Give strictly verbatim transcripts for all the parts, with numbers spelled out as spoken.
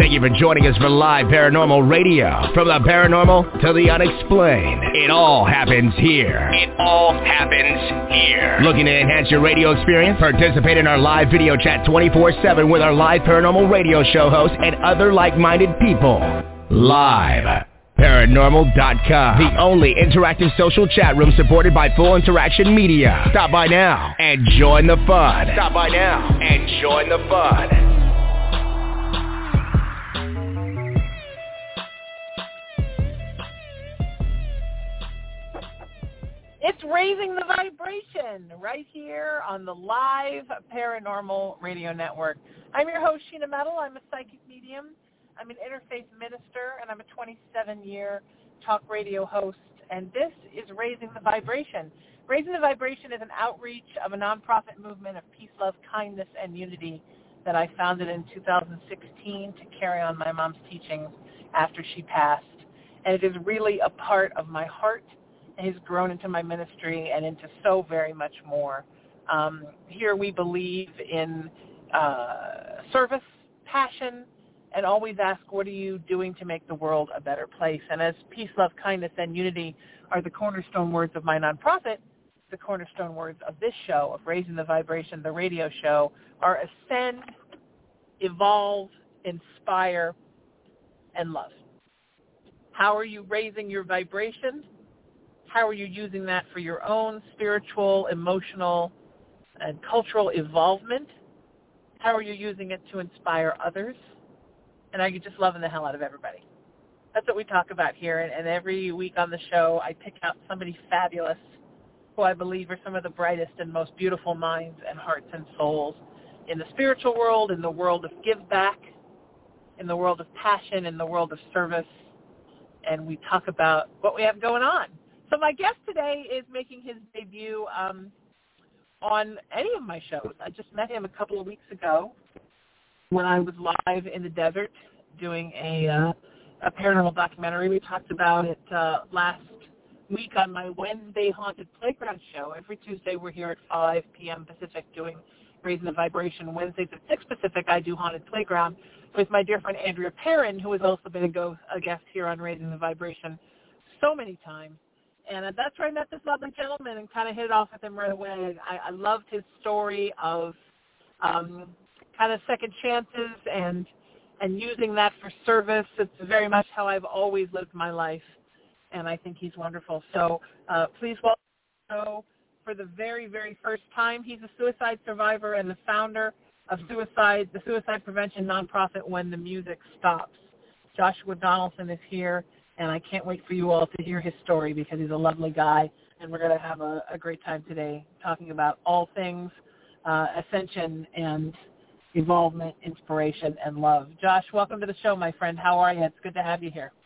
Thank you for joining us for live paranormal radio. From the paranormal to the unexplained, it all happens here. It all happens here. Looking to enhance your radio experience? Participate in our live video chat twenty-four seven with our live paranormal radio show hosts and other like-minded people. Live. Paranormal dot com, the only interactive social chat room supported by Full Interaction Media. Stop by now and join the fun. Stop by now and join the fun. It's Raising the Vibration right here on the live Paranormal Radio Network. I'm your host, Sheena Metal. I'm a psychic medium. I'm an interfaith minister, and I'm a twenty-seven-year talk radio host. And this is Raising the Vibration. Raising the Vibration is an outreach of a nonprofit movement of peace, love, kindness, and unity that I founded in two thousand sixteen to carry on my mom's teachings after she passed. And it is really a part of my heart. Has grown into my ministry and into so very much more. Um, here we believe in uh, service, passion, and always ask, what are you doing to make the world a better place? And as peace, love, kindness, and unity are the cornerstone words of my nonprofit, the cornerstone words of this show, of Raising the Vibration, the radio show, are ascend, evolve, inspire, and love. How are you raising your vibration? How are you using that for your own spiritual, emotional, and cultural involvement? How are you using it to inspire others? And are you just loving the hell out of everybody? That's what we talk about here. And, and every week on the show, I pick out somebody fabulous who I believe are some of the brightest and most beautiful minds and hearts and souls in the spiritual world, in the world of give back, in the world of passion, in the world of service. And we talk about what we have going on. So my guest today is making his debut um, on any of my shows. I just met him a couple of weeks ago when I was live in the desert doing a, uh, a paranormal documentary. We talked about it uh, last week on my Wednesday Haunted Playground show. Every Tuesday we're here at five p.m. Pacific doing Raising the Vibration. Wednesdays at six Pacific I do Haunted Playground with my dear friend Andrea Perrin, who has also been a, go- a guest here on Raising the Vibration so many times. And that's where I met this lovely gentleman and kind of hit it off with him right away. I, I loved his story of um, kind of second chances and and using that for service. It's very much how I've always lived my life, and I think he's wonderful. So uh, please welcome him for the very, very first time. He's a suicide survivor and the founder of suicide, the suicide prevention nonprofit When the Music Stops. Joshua Donaldson is here. And I can't wait for you all to hear his story because he's a lovely guy. And we're going to have a, a great time today talking about all things uh, ascension and involvement, inspiration, and love. Josh, welcome to the show, my friend. How are you? It's good to have you here.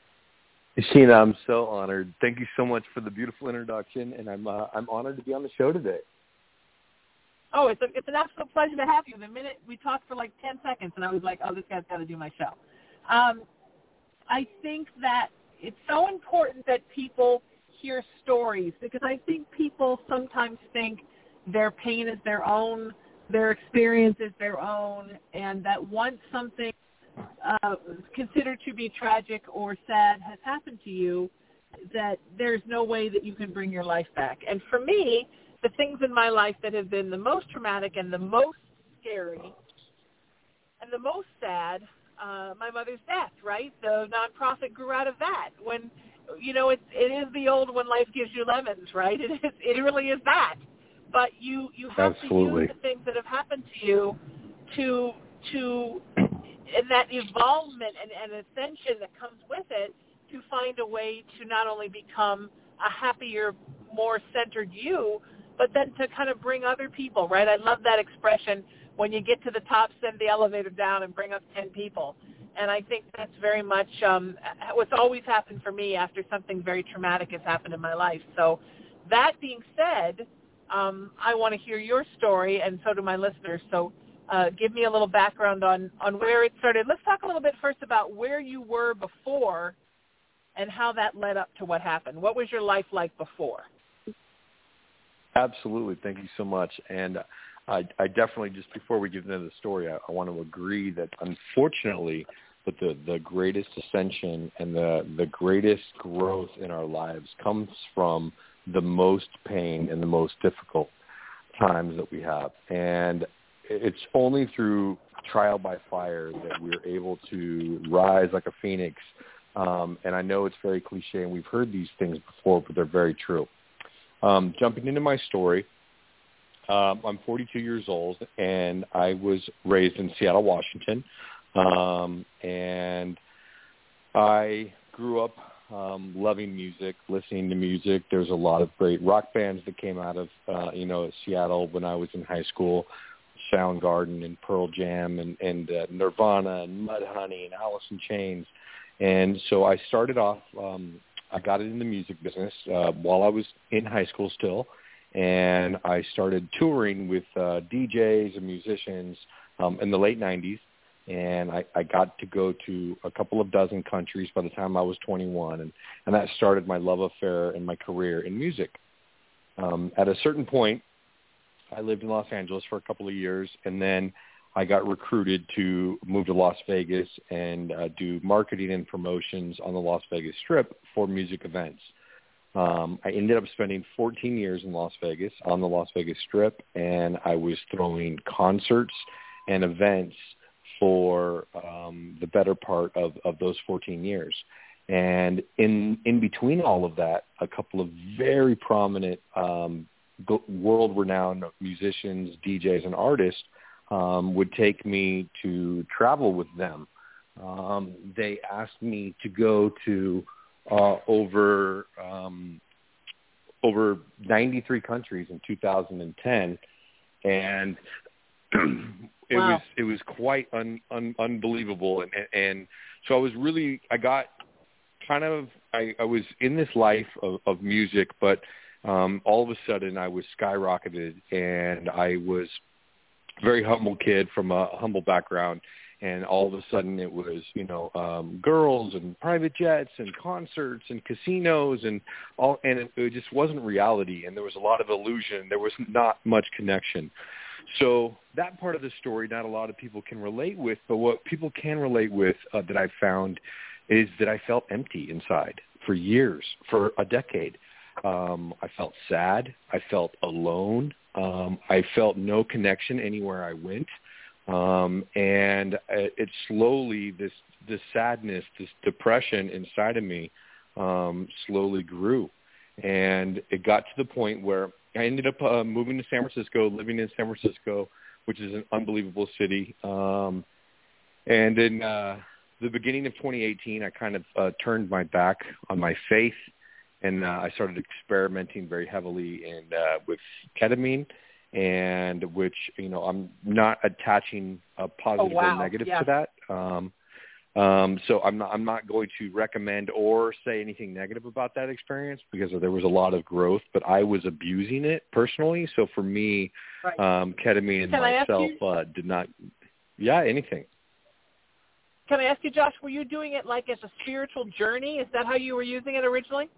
Sheena, I'm so honored. Thank you so much for the beautiful introduction, and I'm uh, I'm honored to be on the show today. Oh, it's a, it's an absolute pleasure to have you. The minute we talked for like ten seconds, and I was like, oh, this guy's got to do my show. Um, I think that it's so important that people hear stories because I think people sometimes think their pain is their own, their experience is their own, and that once something uh, considered to be tragic or sad has happened to you, that there's no way that you can bring your life back. And for me, the things in my life that have been the most traumatic and the most scary and the most sad, Uh, my mother's death, right? The nonprofit grew out of that. When, you know, it, it is the old when life gives you lemons, right? It is, it really is that. But you, you have Absolutely. to use the things that have happened to you to, to and that evolvement and, and ascension that comes with it to find a way to not only become a happier, more centered you, but then to kind of bring other people, right? I love that expression. When you get to the top, send the elevator down and bring up ten people. And I think that's very much um, what's always happened for me after something very traumatic has happened in my life. So that being said, um, I want to hear your story, and so do my listeners. So uh, give me a little background on, on where it started. Let's talk a little bit first about where you were before and how that led up to what happened. What was your life like before? Absolutely. Thank you so much. And I, I definitely, just before we get into the story, I, I want to agree that unfortunately, that the, the greatest ascension and the, the greatest growth in our lives comes from the most pain and the most difficult times that we have. And it's only through trial by fire that we're able to rise like a phoenix. Um, and I know it's very cliche, and we've heard these things before, but they're very true. Um, jumping into my story, um, I'm forty-two years old, and I was raised in Seattle, Washington. Um, and I grew up um, loving music, listening to music. There's a lot of great rock bands that came out of, uh, you know, Seattle when I was in high school. Soundgarden and Pearl Jam and, and uh, Nirvana and Mudhoney and Alice in Chains. And so I started off, um, I got into the music business uh, while I was in high school still, and I started touring with uh, D Js and musicians um, in the late nineties, and I, I got to go to a couple of dozen countries by the time I was twenty-one, and, and that started my love affair and my career in music. Um, at a certain point, I lived in Los Angeles for a couple of years, and then I got recruited to move to Las Vegas and uh, do marketing and promotions on the Las Vegas Strip for music events. Um, I ended up spending fourteen years in Las Vegas on the Las Vegas Strip, and I was throwing concerts and events for um, the better part of, of those fourteen years. And in in between all of that, a couple of very prominent um world-renowned musicians, D Js, and artists um, would take me to travel with them. Um, they asked me to go to uh, over um, over ninety-three countries in two thousand ten, and it wow. was it was quite un, un, unbelievable. And, and so I was really I got kind of I, I was in this life of, of music, but Um, all of a sudden I was skyrocketed, and I was a very humble kid from a humble background, and all of a sudden it was, you know, um, girls and private jets and concerts and casinos and all, and it, it just wasn't reality, and there was a lot of illusion. There was not much connection. So that part of the story, not a lot of people can relate with, but what people can relate with uh, that I found is that I felt empty inside for years, for a decade. Um, I felt sad. I felt alone. Um, I felt no connection anywhere I went. Um, and it, it slowly, this, this sadness, this depression inside of me um, slowly grew. And it got to the point where I ended up uh, moving to San Francisco, living in San Francisco, which is an unbelievable city. Um, and in uh, the beginning of twenty eighteen, I kind of uh, turned my back on my faith. And uh, I started experimenting very heavily in, uh, with ketamine, and which, you know, I'm not attaching a positive oh, wow. or negative yeah. to that. Um, um, so I'm not, I'm not going to recommend or say anything negative about that experience, because there was a lot of growth, but I was abusing it personally. So for me, right. um, ketamine and Can myself uh, did not, yeah, anything. Can I ask you, Josh, were you doing it like as a spiritual journey? Is that how you were using it originally?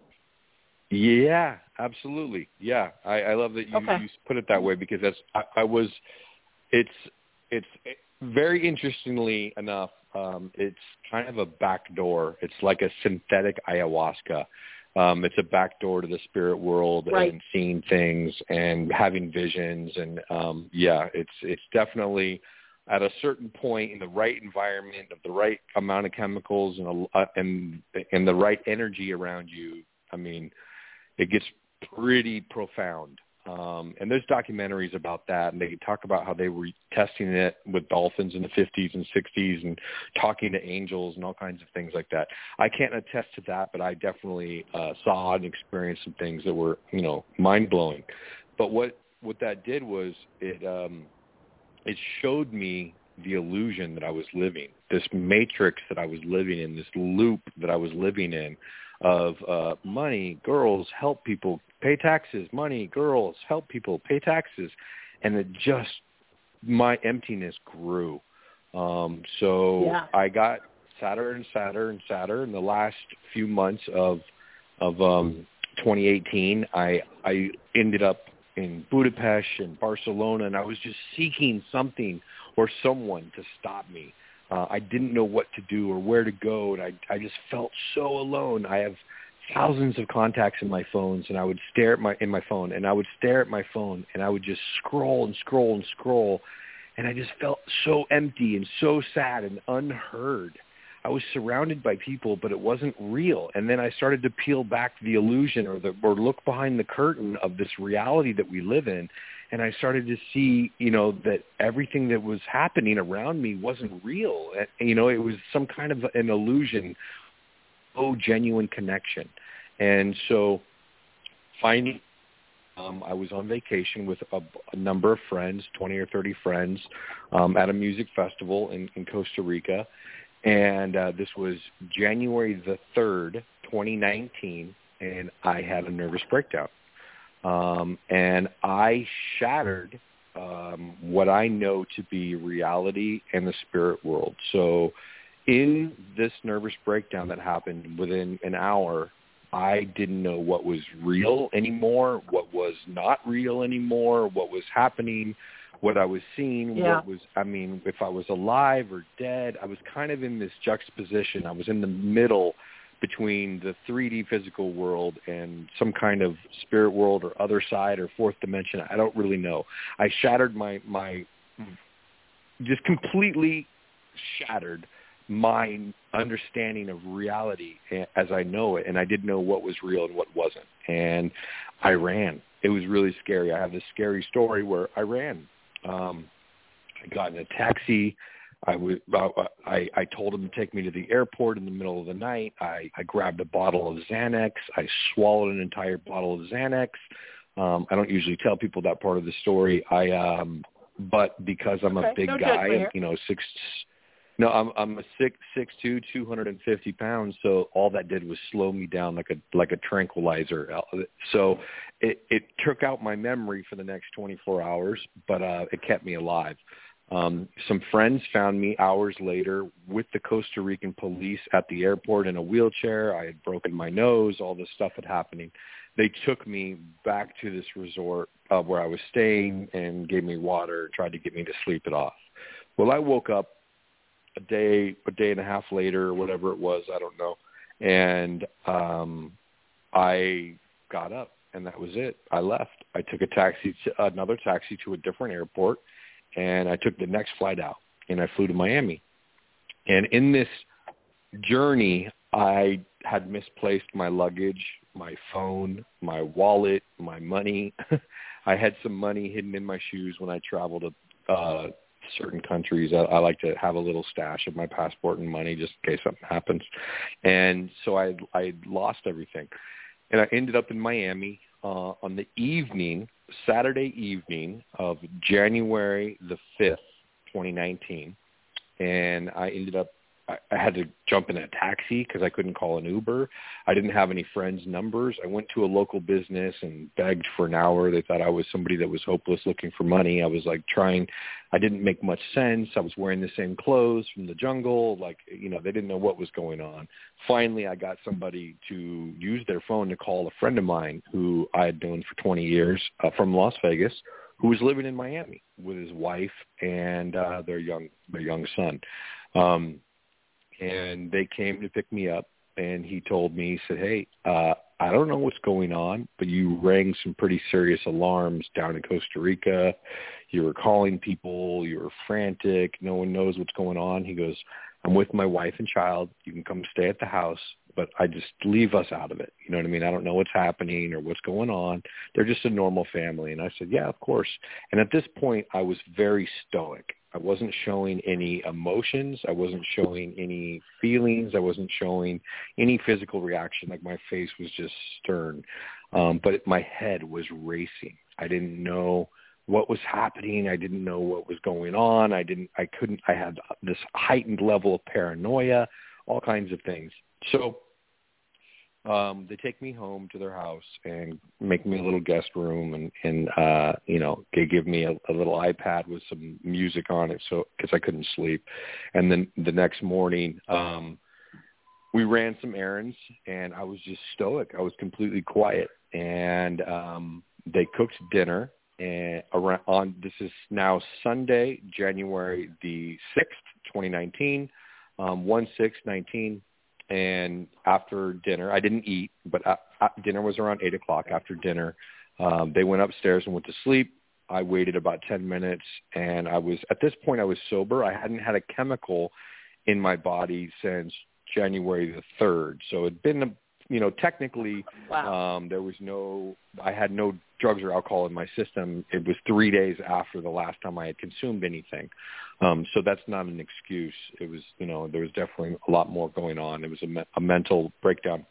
Yeah, absolutely. Yeah, I, I love that you, okay. you put it that way, because that's I, I was. It's it's very interestingly enough. Um, it's kind of a back door. It's like a synthetic ayahuasca. Um, it's a back door to the spirit world right. and seeing things and having visions. And um, yeah, it's it's definitely at a certain point in the right environment, of the right amount of chemicals and a, and and the right energy around you. I mean, it gets pretty profound. Um, and there's documentaries about that, and they talk about how they were testing it with dolphins in the fifties and sixties and talking to angels and all kinds of things like that. I can't attest to that, but I definitely uh, saw and experienced some things that were, you know, mind-blowing. But what, what that did was it um, it showed me the illusion that I was living, this matrix that I was living in, this loop that I was living in, of uh, money, girls, help people, pay taxes, money, girls, help people, pay taxes. And it just, my emptiness grew. Um, so yeah. I got sadder and sadder and sadder. In the last few months of of um, twenty eighteen, I, I ended up in Budapest and Barcelona, and I was just seeking something or someone to stop me. Uh, I didn't know what to do or where to go, and I, I just felt so alone. I have thousands of contacts in my phones, and I would stare at my in my phone, and I would stare at my phone, and I would just scroll and scroll and scroll, and I just felt so empty and so sad and unheard. I was surrounded by people, but it wasn't real. And then I started to peel back the illusion or the or look behind the curtain of this reality that we live in, and I started to see, you know, that everything that was happening around me wasn't real. You know, it was some kind of an illusion, no genuine connection. And so finally, um, I was on vacation with a, a number of friends, twenty or thirty friends, um, at a music festival in, in Costa Rica. And uh, this was January the third, twenty nineteen, and I had a nervous breakdown. Um, and I shattered um, what I know to be reality and the spirit world. So in this nervous breakdown that happened within an hour, I didn't know what was real anymore, what was not real anymore, what was happening, what I was seeing, yeah. what was, I mean, if I was alive or dead. I was kind of in this juxtaposition. I was in the middle between the three D physical world and some kind of spirit world or other side or fourth dimension. I don't really know. I shattered my, my just completely shattered my understanding of reality as I know it, and I didn't know what was real and what wasn't. And I ran. It was really scary. I have this scary story where I ran. Um, I got in a taxi. I, w- I, I told him to take me to the airport in the middle of the night. I, I grabbed a bottle of Xanax. I swallowed an entire bottle of Xanax. Um, I don't usually tell people that part of the story. I, um, but because I'm okay. a big no guy, you know, six, no, I'm, I'm a six, six, two, two hundred fifty pounds. So all that did was slow me down like a, like a tranquilizer. So it, it took out my memory for the next twenty-four hours, but, uh, it kept me alive. Um, some friends found me hours later with the Costa Rican police at the airport in a wheelchair. I had broken my nose. All this stuff had happening. They took me back to this resort uh, where I was staying and gave me water, tried to get me to sleep it off. Well, I woke up a day, a day and a half later, or whatever it was, I don't know. And um, I got up, and that was it. I left. I took a taxi, to, another taxi to a different airport, and I took the next flight out, and I flew to Miami. And in this journey, I had misplaced my luggage, my phone, my wallet, my money. I had some money hidden in my shoes when I traveled to uh, certain countries. I, I like to have a little stash of my passport and money just in case something happens. And so I I lost everything. And I ended up in Miami uh, on the evening, Saturday evening of January the fifth, twenty nineteen. And I ended up, I, I had to jump in a taxi because I couldn't call an Uber. I didn't have any friends' numbers. I went to a local business and begged for an hour. They thought I was somebody that was hopeless looking for money. I was like trying, I didn't make much sense. I was wearing the same clothes from the jungle. Like, you know, they didn't know what was going on. Finally, I got somebody to use their phone to call a friend of mine who I had known for twenty years uh, from Las Vegas, who was living in Miami with his wife and uh, their young their young son. Um, and they came to pick me up, and he told me, he said, hey, uh, I don't know what's going on, but you rang some pretty serious alarms down in Costa Rica. You were calling people. You were frantic. No one knows what's going on. He goes, I'm with my wife and child. You can come stay at the house, but I just leave us out of it. You know what I mean? I don't know what's happening or what's going on. They're just a normal family. And I said, yeah, of course. And at this point, I was very stoic. I wasn't showing any emotions. I wasn't showing any feelings. I wasn't showing any physical reaction. Like my face was just stern. Um, but my head was racing. I didn't know what was happening. I didn't know what was going on. I didn't, I couldn't, I had this heightened level of paranoia, all kinds of things. So um, they take me home to their house and make me a little guest room, and, and uh, you know, they give me a, a little iPad with some music on it, so because I couldn't sleep. And then the next morning, um, we ran some errands, and I was just stoic. I was completely quiet. And um, they cooked dinner, and around on this is now Sunday, January the sixth, twenty nineteen, um, one six nineteen. And after dinner, I didn't eat, but uh, dinner was around eight o'clock. After dinner, um, they went upstairs and went to sleep. I waited about ten minutes, and I was at this point I was sober. I hadn't had a chemical in my body since January the third, so it'd been a You know, technically, wow. um, there was no, I had no drugs or alcohol in my system. It was three days after the last time I had consumed anything. Um, so that's not an excuse. It was, you know, there was definitely a lot more going on. It was a, me- a mental breakdown.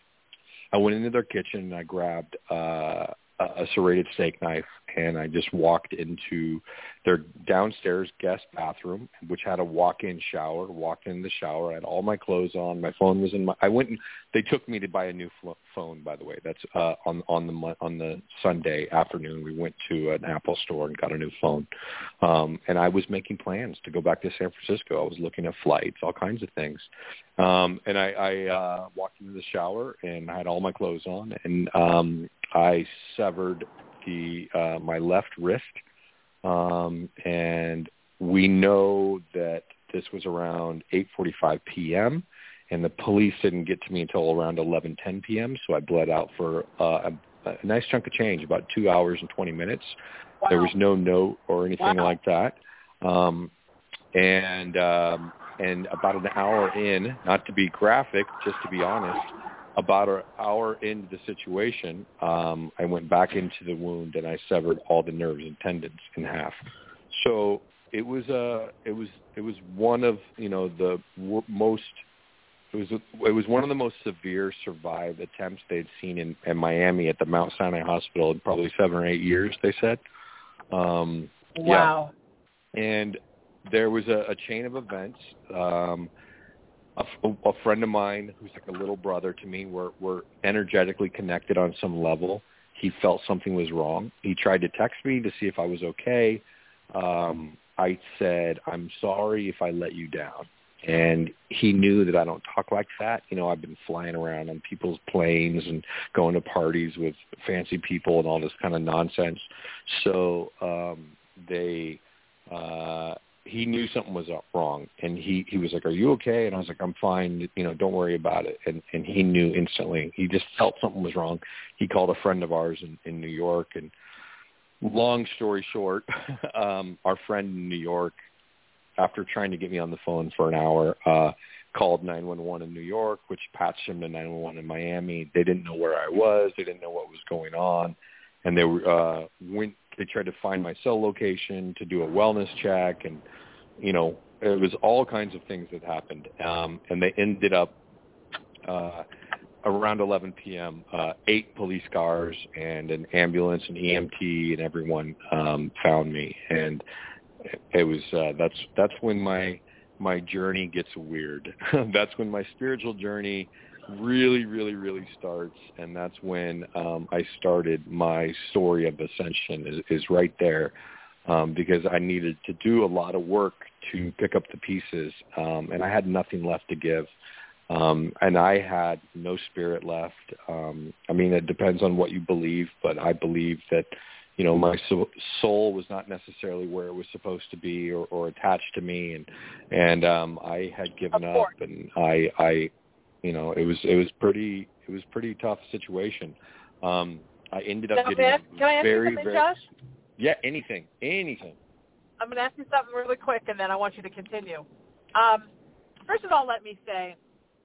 I went into their kitchen and I grabbed uh, a serrated steak knife, and I just walked into their downstairs guest bathroom, which had a walk-in shower. Walked in the shower, I had all my clothes on. My phone was in my. I went and they took me to buy a new fl- phone. By the way, that's uh, on on the on the Sunday afternoon. We went to an Apple store and got a new phone, um, and I was making plans to go back to San Francisco. I was looking at flights, all kinds of things, um, and I, I uh, walked into the shower and I had all my clothes on, and um, I severed the uh, my left wrist, um, and we know that this was around eight forty-five p.m., and the police didn't get to me until around eleven ten p.m., so I bled out for uh, a, a nice chunk of change, about two hours and twenty minutes. Wow. There was no note or anything Wow. like that. Um, and um, and about an hour in, not to be graphic, just to be honest, about an hour into the situation, um, I went back into the wound and I severed all the nerves and tendons in half. So it was uh, it was it was one of you know the w- most it was it was one of the most severe survived attempts they'd seen in, in Miami at the Mount Sinai Hospital in probably seven or eight years. They said, um, wow, yeah. And there was a, a chain of events. Um, A, a friend of mine who's like a little brother to me, we're, we're energetically connected on some level. He felt something was wrong. He tried to text me to see if I was okay. Um, I said, I'm sorry if I let you down. And he knew that I don't talk like that. You know, I've been flying around on people's planes and going to parties with fancy people and all this kind of nonsense. So um, they... Uh, he knew something was up wrong, and he, he was like, are you okay? And I was like, I'm fine. You know, don't worry about it. And, and he knew instantly. He just felt something was wrong. He called a friend of ours in, in New York, and long story short, um, our friend in New York, after trying to get me on the phone for an hour, uh, called nine one one in New York, which patched him to nine one one in Miami. They didn't know where I was. They didn't know what was going on. And they were, uh, went, they tried to find my cell location to do a wellness check, and, you know, it was all kinds of things that happened. Um, and they ended up uh, around eleven p.m., uh, eight police cars and an ambulance and E M T and everyone um, found me. And it was uh, that's that's when my my journey gets weird. That's when my spiritual journey really, really, really starts, and that's when um, I started my story of ascension is, is right there, um, because I needed to do a lot of work to pick up the pieces, um, and I had nothing left to give, um, and I had no spirit left. Um, I mean, it depends on what you believe, but I believe that, you know, my so- soul was not necessarily where it was supposed to be or, or attached to me, and and um, I had given up, and I I. You know, it was it was pretty it was pretty tough situation. Um, I ended up now, getting can I, can I ask very you something, very Josh? yeah anything anything. I'm going to ask you something really quick, and then I want you to continue. Um, first of all, let me say,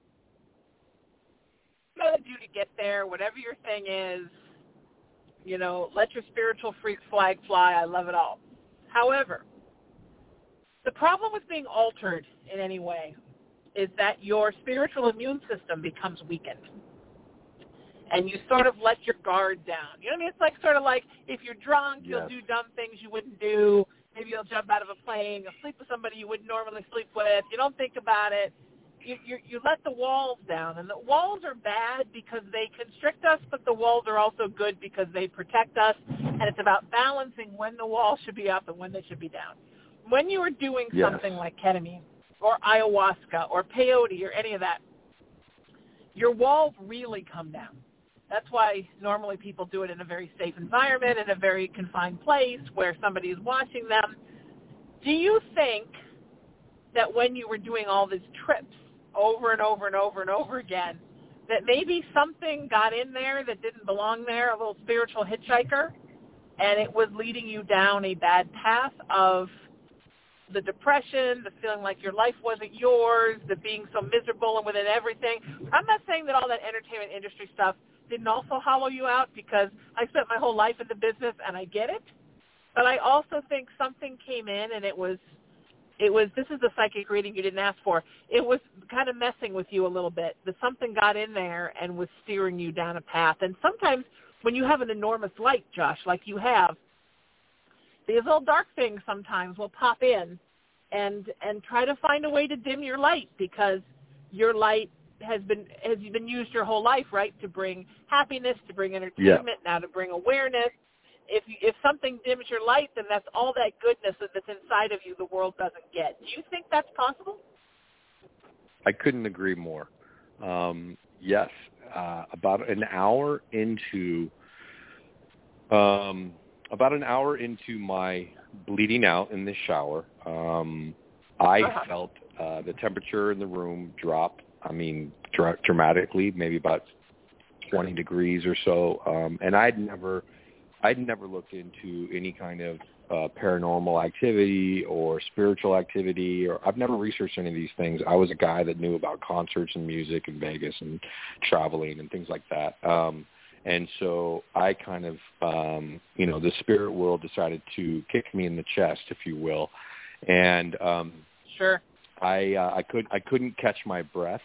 what you got to do to get there, whatever your thing is, you know, let your spiritual freak flag fly. I love it all. However, the problem with being altered in any way is that your spiritual immune system becomes weakened. And you sort of let your guard down. You know what I mean? It's like sort of like if you're drunk, Yes. you'll do dumb things you wouldn't do. Maybe you'll jump out of a plane. You'll sleep with somebody you wouldn't normally sleep with. You don't think about it. You, you, you let the walls down. And the walls are bad because they constrict us, but the walls are also good because they protect us. And it's about balancing when the walls should be up and when they should be down. When you are doing Yes. something like ketamine, or ayahuasca, or peyote, or any of that, your walls really come down. That's why normally people do it in a very safe environment, in a very confined place where somebody is watching them. Do you think that when you were doing all these trips over and over and over and over again, that maybe something got in there that didn't belong there, a little spiritual hitchhiker, and it was leading you down a bad path of the depression, the feeling like your life wasn't yours, the being so miserable and within everything? I'm not saying that all that entertainment industry stuff didn't also hollow you out, because I spent my whole life in the business and I get it. But I also think something came in and it was, it was, this is the psychic reading you didn't ask for. It was kind of messing with you a little bit. That something got in there and was steering you down a path. And sometimes when you have an enormous light, Josh, like you have, these little dark things sometimes will pop in and and try to find a way to dim your light, because your light has been has been used your whole life, right, to bring happiness, to bring entertainment, yeah. now to bring awareness. If you, if something dims your light, then that's all that goodness that's inside of you the world doesn't get. Do you think that's possible? I couldn't agree more. Um, yes, uh, about an hour into um, about an hour into my bleeding out in the shower, um, I uh-huh. felt uh, the temperature in the room drop. I mean, dr- dramatically, maybe about twenty degrees or so, um, and I'd never. I'd never looked into any kind of uh, paranormal activity or spiritual activity, or I've never researched any of these things. I was a guy that knew about concerts and music in Vegas and traveling and things like that. Um, and so I kind of, um, you know, the spirit world decided to kick me in the chest, if you will. And um, sure, I uh, I could I couldn't catch my breath.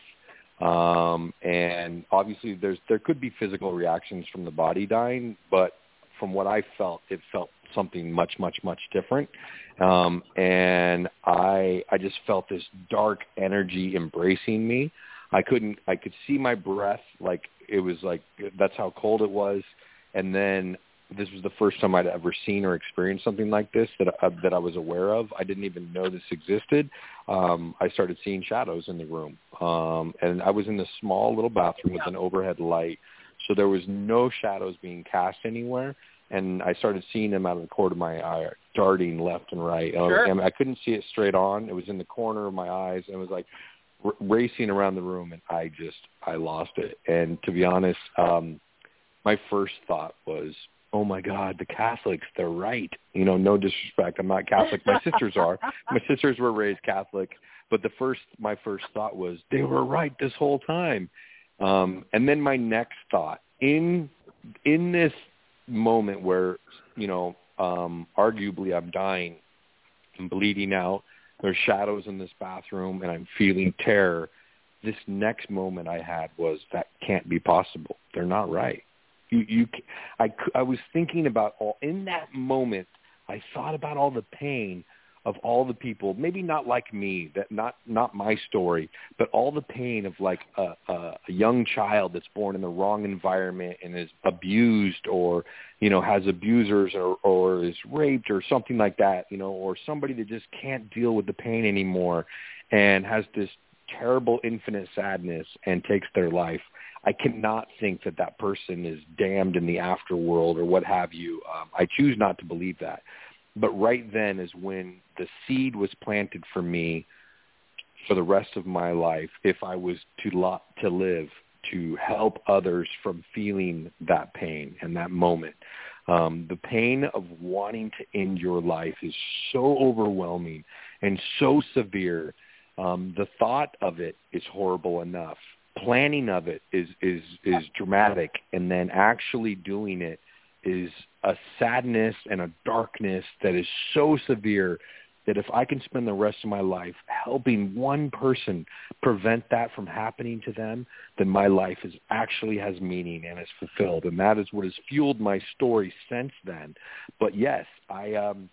Um, and obviously, there's there could be physical reactions from the body dying, but from what I felt, it felt something much, much, much different. Um, and I I just felt this dark energy embracing me. I couldn't, I could see my breath, like it was like, that's how cold it was. And then this was the first time I'd ever seen or experienced something like this that, uh, that I was aware of. I didn't even know this existed. Um, I started seeing shadows in the room. Um, and I was in this small little bathroom with an overhead light. So there was no shadows being cast anywhere, and I started seeing them out of the corner of my eye, darting left and right. Sure. And I couldn't see it straight on. It was in the corner of my eyes, and it was like r- racing around the room, and I just, I lost it. And to be honest, um, my first thought was, oh, my God, the Catholics, they're right. You know, no disrespect. I'm not Catholic. My sisters are. My sisters were raised Catholic. But the first, my first thought was, they were right this whole time. Um, and then my next thought, in in this moment where, you know, um, arguably I'm dying, I'm bleeding out, there's shadows in this bathroom, and I'm feeling terror, this next moment I had was, that can't be possible. They're not right. You, you, I, I was thinking about all, in that moment, I thought about all the pain of all the people, maybe not like me, that not not my story, but all the pain of like a, a, a young child that's born in the wrong environment and is abused, or, you know, has abusers, or, or is raped or something like that, you know, or somebody that just can't deal with the pain anymore and has this terrible infinite sadness and takes their life. I cannot think that that person is damned in the afterworld or what have you. Um, I choose not to believe that. But right then is when the seed was planted for me for the rest of my life, if I was to lo- to live, to help others from feeling that pain and that moment. Um, the pain of wanting to end your life is so overwhelming and so severe. Um, the thought of it is horrible enough. Planning of it is, is, is dramatic, and then actually doing it is a sadness and a darkness that is so severe that if I can spend the rest of my life helping one person prevent that from happening to them, then my life is actually has meaning and is fulfilled. And that is what has fueled my story since then. But yes, I um,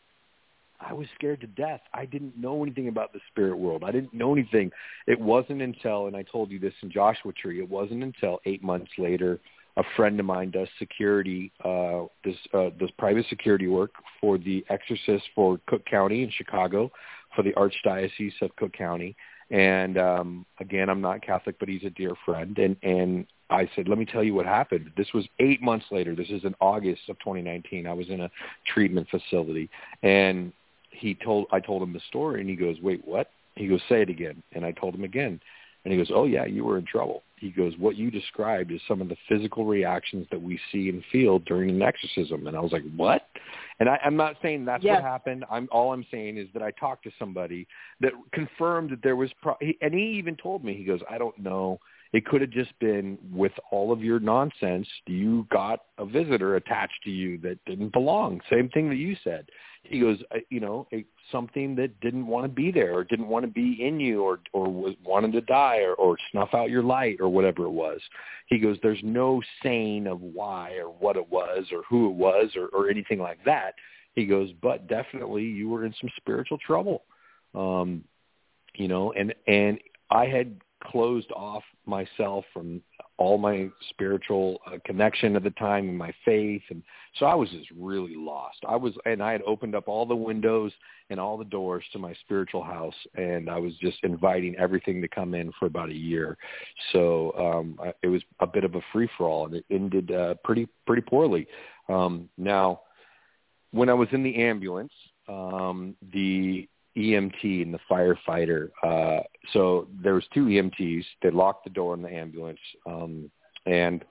I was scared to death. I didn't know anything about the spirit world. I didn't know anything. It wasn't until, and I told you this in Joshua Tree, it wasn't until eight months later, a friend of mine does security, uh, does, uh, does private security work for the exorcist for Cook County in Chicago, for the Archdiocese of Cook County. And um, again, I'm not Catholic, but he's a dear friend. And, and I said, let me tell you what happened. This was eight months later. This is in August of twenty nineteen. I was in a treatment facility, and he told I told him the story, and he goes, wait, what? He goes, say it again. And I told him again. And he goes, oh, yeah, you were in trouble. He goes, what you described is some of the physical reactions that we see and feel during an exorcism. And I was like, what? And I, I'm not saying that's yes. what happened. I'm all I'm saying is that I talked to somebody that confirmed that there was pro- – and he even told me, he goes, I don't know. It could have just been with all of your nonsense, you got a visitor attached to you that didn't belong. Same thing that you said. He goes, you know, it, something that didn't want to be there or didn't want to be in you or or was wanted to die or, or snuff out your light or whatever it was. He goes, there's no saying of why or what it was or who it was or, or anything like that. He goes, but definitely you were in some spiritual trouble, um, you know, and, and I had closed off myself from all my spiritual uh, connection at the time and my faith. And so I was just really lost. I was, and I had opened up all the windows and all the doors to my spiritual house. And I was just inviting everything to come in for about a year. So um, I, it was a bit of a free for all, and it ended uh, pretty, pretty poorly. Um, now, when I was in the ambulance, um, the E M T and the firefighter. Uh, so there was two E M Ts. They locked the door in the ambulance, um, and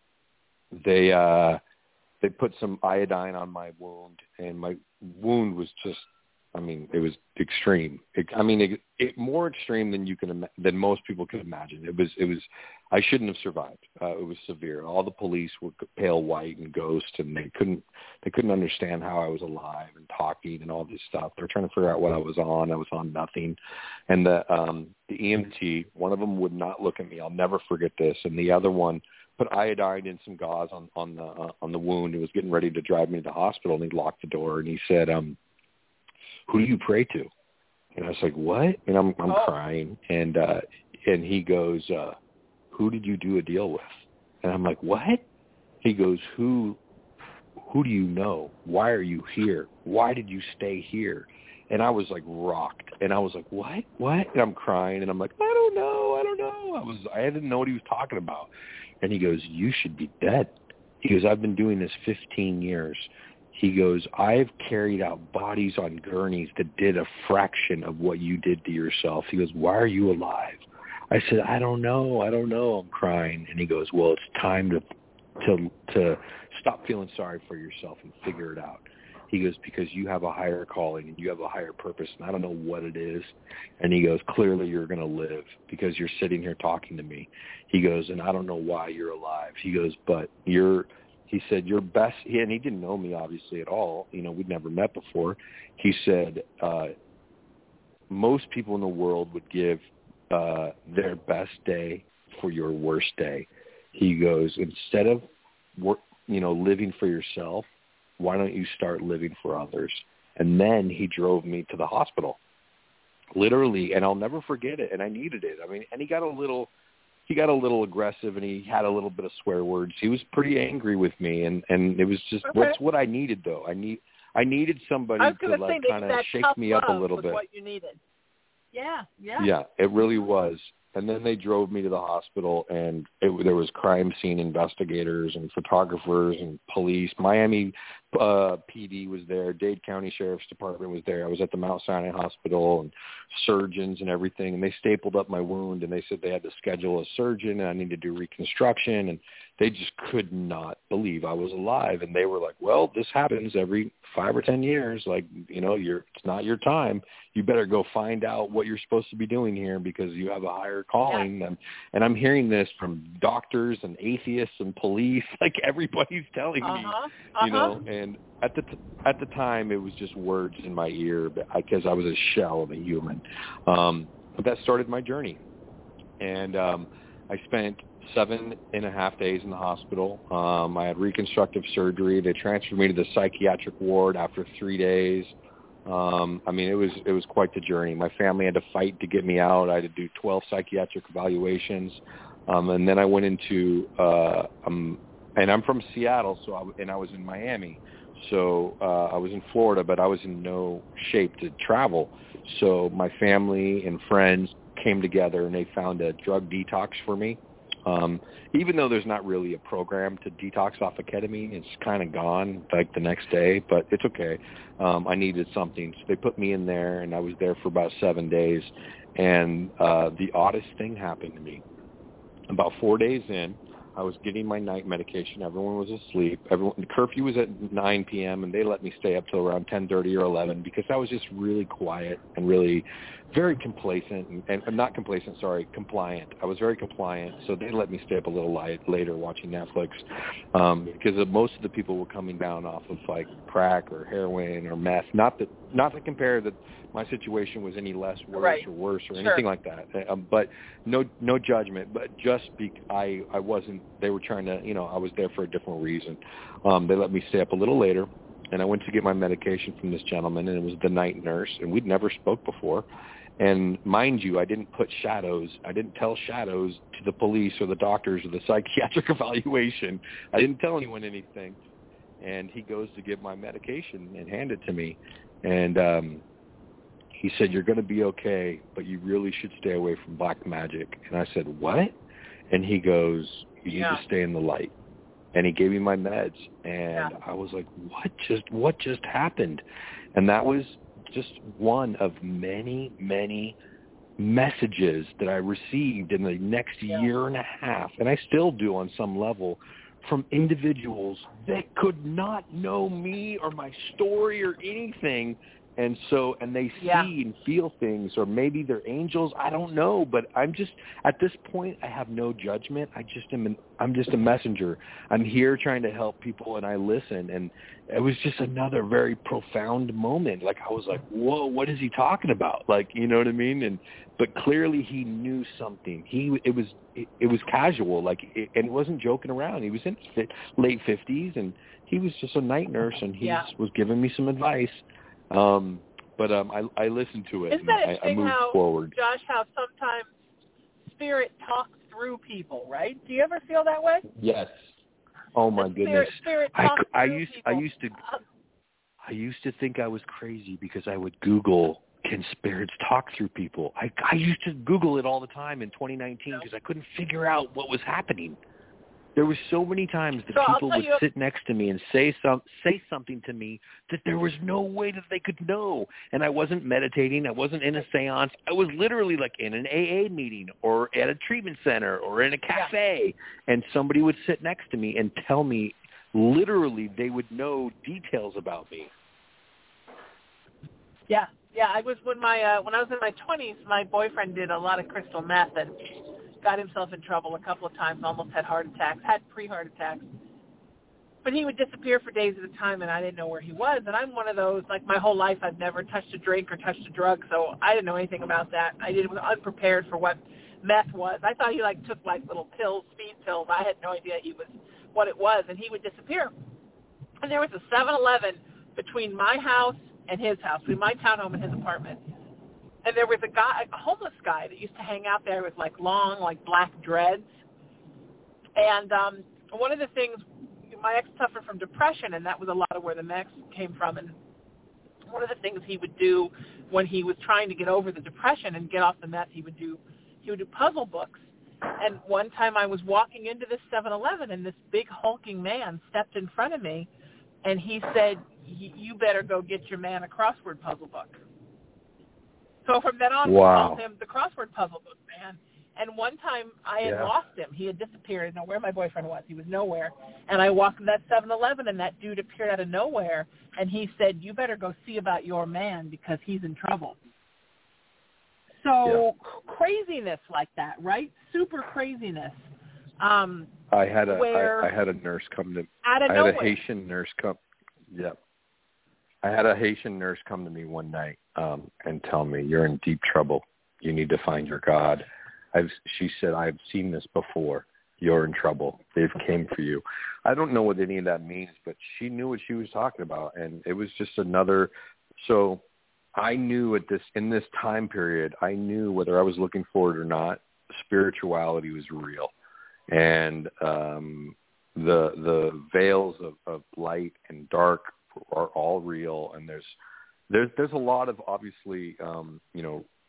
they uh, they put some iodine on my wound, and my wound was just, I mean, it was extreme. It, I mean, it, it more extreme than you can than most people could imagine. It was, it was. I shouldn't have survived. Uh, it was severe. All the police were pale white and ghost, and they couldn't, they couldn't understand how I was alive and talking and all this stuff. They were trying to figure out what I was on. I was on nothing, and the um, the E M T, one of them would not look at me. I'll never forget this, and the other one put iodine in some gauze on on the uh, on the wound. It was getting ready to drive me to the hospital, and he locked the door, and he said, um. who do you pray to? And I was like, what? And I'm I'm oh. crying. And uh, and he goes, uh, who did you do a deal with? And I'm like, what? He goes, who who do you know? Why are you here? Why did you stay here? And I was like rocked. And I was like, what? What? And I'm crying. And I'm like, I don't know. I don't know. I was I didn't know what he was talking about. And he goes, you should be dead. He goes, I've been doing this fifteen years. He goes, I've carried out bodies on gurneys that did a fraction of what you did to yourself. He goes, why are you alive? I said, I don't know. I don't know. I'm crying. And he goes, well, it's time to to to stop feeling sorry for yourself and figure it out. He goes, because you have a higher calling and you have a higher purpose, and I don't know what it is. And he goes, clearly you're going to live because you're sitting here talking to me. He goes, and I don't know why you're alive. He goes, but you're, he said, your best, and he didn't know me obviously at all. You know, we'd never met before. He said, uh, most people in the world would give uh, their best day for your worst day. He goes, instead of, work, you know, living for yourself, why don't you start living for others? And then he drove me to the hospital, literally, and I'll never forget it. And I needed it. I mean, and he got a little, he got a little aggressive, and he had a little bit of swear words. He was pretty angry with me, and, and it was just okay. What's what I needed, though. I need, I needed somebody to like kind of shake me up a little bit. What you needed. Yeah, yeah. Yeah, it really was. And then they drove me to the hospital, and it, there was crime scene investigators and photographers and police. Miami uh, P D was there. Dade County Sheriff's Department was there. I was at the Mount Sinai Hospital, and surgeons and everything. And they stapled up my wound, and they said they had to schedule a surgeon, and I needed to do reconstruction. And they just could not believe I was alive. And they were like, well, this happens every five or ten years. Like, you know, you're it's not your time. You better go find out what you're supposed to be doing here because you have a higher calling. Yeah. And, and I'm hearing this from doctors and atheists and police. Like, everybody's telling uh-huh. me, uh-huh. you know. And at the t- at the time, it was just words in my ear because I was a shell of a human. Um, but that started my journey. And um, I spent seven and a half days in the hospital. Um, I had reconstructive surgery. They transferred me to the psychiatric ward after three days. Um, I mean, it was it was quite the journey. My family had to fight to get me out. I had to do twelve psychiatric evaluations, um, and then I went into uh, um, and I'm from Seattle, so I, and I was in Miami, so uh, I was in Florida, but I was in no shape to travel. So my family and friends came together, and they found a drug detox for me. Um, even though there's not really a program to detox off of ketamine, it's kind of gone like the next day, but it's okay. Um, I needed something. So they put me in there, and I was there for about seven days. And uh, the oddest thing happened to me. About four days in, I was getting my night medication. Everyone was asleep. Everyone, the curfew was at nine p.m., and they let me stay up till around ten thirty or eleven because I was just really quiet and really very complacent, and, and not complacent, sorry, compliant. I was very compliant, so they let me stay up a little light later watching Netflix um, because of most of the people were coming down off of like crack or heroin or meth. Not that, not to compare that my situation was any less worse right. or worse or sure. anything like that. Um, but no, no judgment. But just be, I, I wasn't. They were trying to, you know, I was there for a different reason. Um, they let me stay up a little later, and I went to get my medication from this gentleman, and it was the night nurse, and we'd never spoke before. And mind you, I didn't put shadows. I didn't tell shadows to the police or the doctors or the psychiatric evaluation. I didn't tell anyone anything. And he goes to give my medication and hand it to me, and um, he said, "You're going to be okay, but you really should stay away from black magic." And I said, "What?" And he goes, "You yeah. need to stay in the light." And he gave me my meds, and yeah. I was like, "What just what just happened?" And that was just one of many, many messages that I received in the next yeah. year and a half, and I still do on some level, from individuals that could not know me or my story or anything. And so, and they see yeah. and feel things, or maybe they're angels. I don't know, but I'm just, at this point, I have no judgment. I just am, an, I'm just a messenger. I'm here trying to help people, and I listen. And it was just another very profound moment. Like, I was like, whoa, what is he talking about? Like, you know what I mean? And, but clearly he knew something. He, it was, it, it was casual, like, it, and he wasn't joking around. He was in his late fifties, and he was just a night nurse, and he yeah. was giving me some advice. Um, but um, I, I listened to it, Isn't and that I, I interesting moved how, forward. Josh, how sometimes spirit talks through people, right? Do you ever feel that way? Yes. Oh my the goodness. Spirit, spirit I, talks I through used people. I used to I used to think I was crazy because I would Google, can spirits talk through people? I I used to Google it all the time in twenty nineteen because I couldn't figure out what was happening. There were so many times that so people would you, sit next to me and say some say something to me that there was no way that they could know. And I wasn't meditating. I wasn't in a seance. I was literally like in an A A meeting or at a treatment center or in a cafe. Yeah. And somebody would sit next to me and tell me, literally, they would know details about me. Yeah, yeah. I was when my uh, when I was in my twenties, my boyfriend did a lot of crystal meth and got himself in trouble a couple of times, almost had heart attacks, had pre-heart attacks. But he would disappear for days at a time, and I didn't know where he was. And I'm one of those, like my whole life, I've never touched a drink or touched a drug, so I didn't know anything about that. I did, was unprepared for what meth was. I thought he, like, took, like, little pills, speed pills. I had no idea he was what it was, and he would disappear. And there was a seven eleven between my house and his house, between my townhome and his apartment. And there was a guy, a homeless guy that used to hang out there with, like, long, like, black dreads. And um, one of the things, my ex suffered from depression, and that was a lot of where the meth came from. And one of the things he would do when he was trying to get over the depression and get off the meth, he would do he would do puzzle books. And one time I was walking into this seven eleven, and this big hulking man stepped in front of me, and he said, "You better go get your man a crossword puzzle book." So from then on, wow. we called him the crossword puzzle book man. And one time I had yeah. lost him. He had disappeared. I didn't know where my boyfriend was. He was nowhere. And I walked to that seven eleven, and that dude appeared out of nowhere. And he said, "You better go see about your man because he's in trouble." So yeah. craziness like that, right? Super craziness. Um, I had a where, I, I had a nurse come to out of I nowhere. had a Haitian nurse come. Yep. I had a Haitian nurse come to me one night um, and tell me, "You're in deep trouble. You need to find your God." I've, she said, "I've seen this before. You're in trouble. They've came for you." I don't know what any of that means, but she knew what she was talking about, and it was just another. So I knew at this in this time period, I knew whether I was looking for it or not, spirituality was real, and um, the the veils of, of light and dark are all real, and there's there's there's a lot of obviously um, you know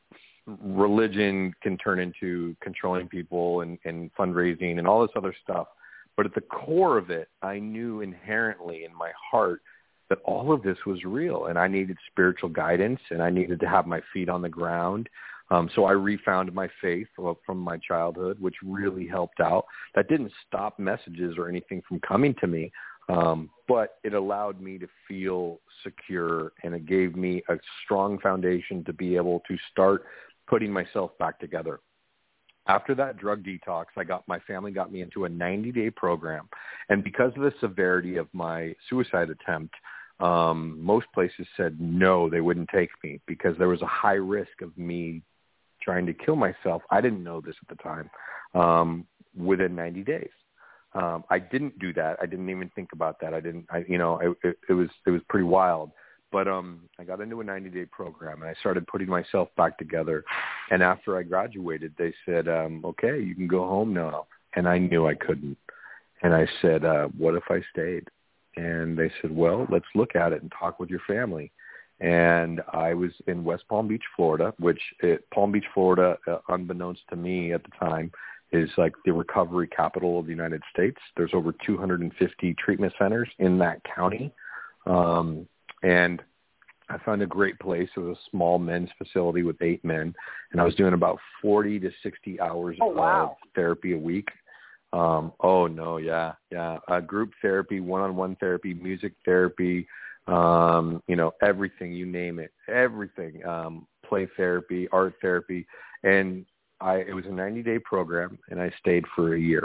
religion can turn into controlling people and, and fundraising and all this other stuff. But at the core of it, I knew inherently in my heart that all of this was real, and I needed spiritual guidance, and I needed to have my feet on the ground. Um, so I refound my faith from my childhood, which really helped out. That didn't stop messages or anything from coming to me, um, but it allowed me to feel secure, and it gave me a strong foundation to be able to start putting myself back together. After that drug detox, I got my family got me into a ninety-day program, and because of the severity of my suicide attempt, um, most places said no, they wouldn't take me because there was a high risk of me trying to kill myself. I didn't know this at the time. Um, within ninety days, um, I didn't do that. I didn't even think about that. I didn't. I, you know, it, it, it was it was pretty wild. But um, I got into a ninety-day program, and I started putting myself back together. And after I graduated, they said, um, okay, you can go home now. And I knew I couldn't. And I said, uh, what if I stayed? And they said, well, let's look at it and talk with your family. And I was in West Palm Beach, Florida, which it, Palm Beach, Florida, uh, unbeknownst to me at the time, is like the recovery capital of the United States. There's over two hundred fifty treatment centers in that county. Um And I found a great place. It was a small men's facility with eight men, and I was doing about forty to sixty hours oh, wow. of therapy a week. Um, oh, no, yeah, yeah. Uh, group therapy, one-on-one therapy, music therapy, um, you know, everything, you name it, everything, um, play therapy, art therapy. And I, it was a ninety-day program, and I stayed for a year.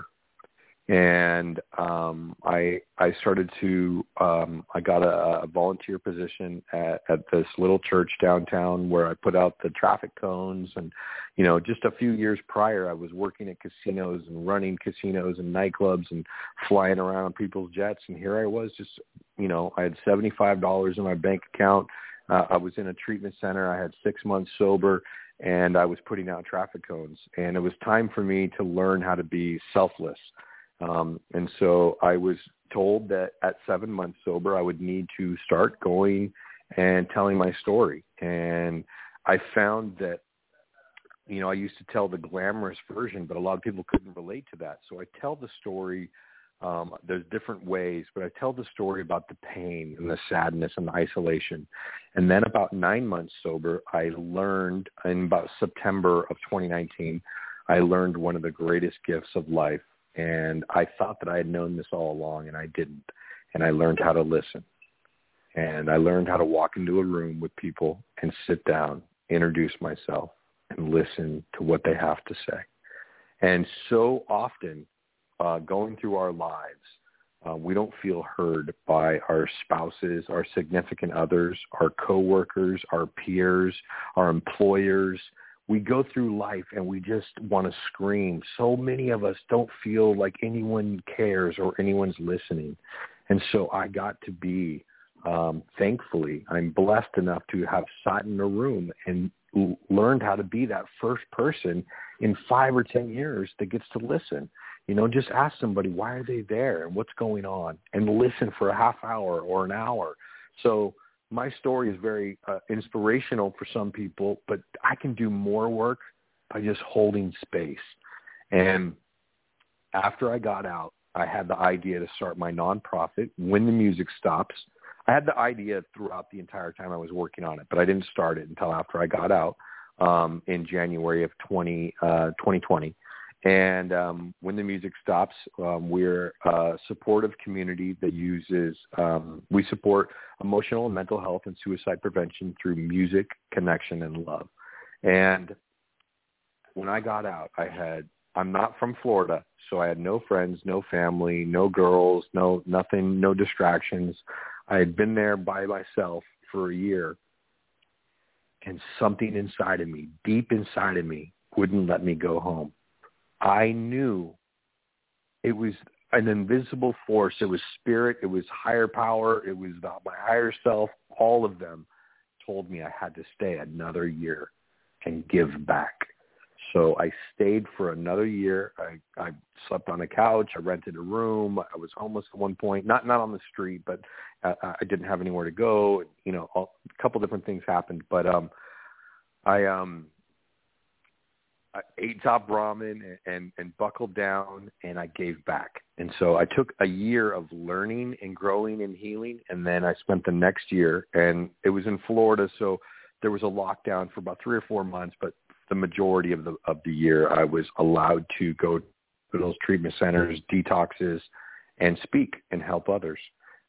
And um, I I started to um, I got a, a volunteer position at, at this little church downtown where I put out the traffic cones. And you know, just a few years prior, I was working at casinos and running casinos and nightclubs and flying around on people's jets. And here I was, just you know, I had seventy-five dollars in my bank account. Uh, I was in a treatment center. I had six months sober, and I was putting out traffic cones. And it was time for me to learn how to be selfless. Um, and so I was told that at seven months sober, I would need to start going and telling my story. And I found that, you know, I used to tell the glamorous version, but a lot of people couldn't relate to that. So I tell the story. Um, there's different ways, but I tell the story about the pain and the sadness and the isolation. And then about nine months sober, I learned in about September of twenty nineteen, I learned one of the greatest gifts of life. And I thought that I had known this all along, and I didn't. And I learned how to listen. And I learned how to walk into a room with people and sit down, introduce myself, and listen to what they have to say. And so often, uh, going through our lives, uh, we don't feel heard by our spouses, our significant others, our coworkers, our peers, our employers. We go through life and we just want to scream. So many of us don't feel like anyone cares or anyone's listening. And so I got to be, um, thankfully, I'm blessed enough to have sat in a room and l- learned how to be that first person in five or ten years that gets to listen. You know, just ask somebody, why are they there and what's going on? And listen for a half hour or an hour. So my story is very uh, inspirational for some people, but I can do more work by just holding space. And after I got out, I had the idea to start my nonprofit, When the Music Stops. I had the idea throughout the entire time I was working on it, but I didn't start it until after I got out um, in January of twenty twenty. And um, When the Music Stops, um, we're a supportive community that uses, um, we support emotional and mental health and suicide prevention through music, connection, and love. And when I got out, I had, I'm not from Florida, so I had no friends, no family, no girls, no nothing, no distractions. I had been there by myself for a year, and something inside of me, deep inside of me, wouldn't let me go home. I knew it was an invisible force. It was spirit. It was higher power. It was the, my higher self. All of them told me I had to stay another year and give back. So I stayed for another year. I, I slept on a couch. I rented a room. I was homeless at one point, not not on the street, but uh, I didn't have anywhere to go. You know, all, a couple different things happened. But um, I um. I ate top ramen and, and, and buckled down, and I gave back. And so I took a year of learning and growing and healing, and then I spent the next year, and it was in Florida, so there was a lockdown for about three or four months, but the majority of the of the year I was allowed to go to those treatment centers, detoxes, and speak and help others.